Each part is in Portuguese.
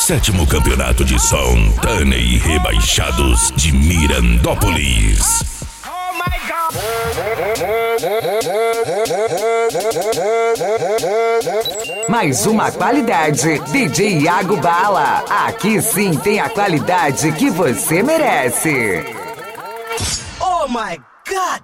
Sétimo Campeonato de Som Tânei Rebaixados de Mirandópolis. Mais uma qualidade, DJ Iago Bala. Aqui sim tem a qualidade que você merece. Oh my God!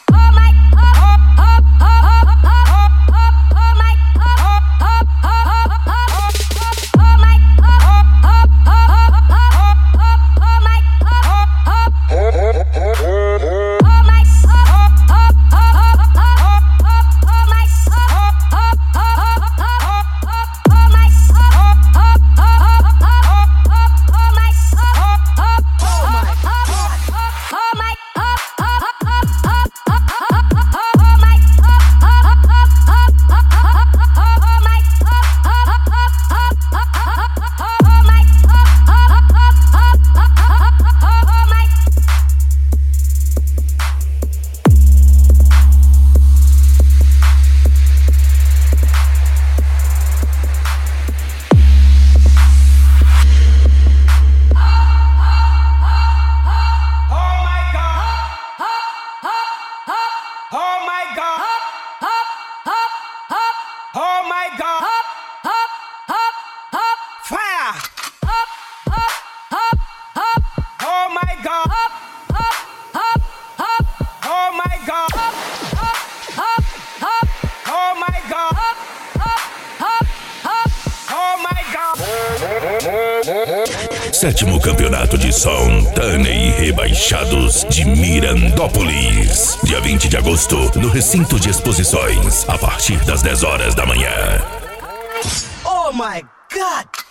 Oh my God! Fire! Oh my God! Oh my God! Oh my God! Oh my God! Sétimo Campeonato de Som Tânei Rebaixados de Mirandópolis. Dia 20 de agosto, no Recinto de Exposições, a partir das 10 horas da manhã. Oh my God!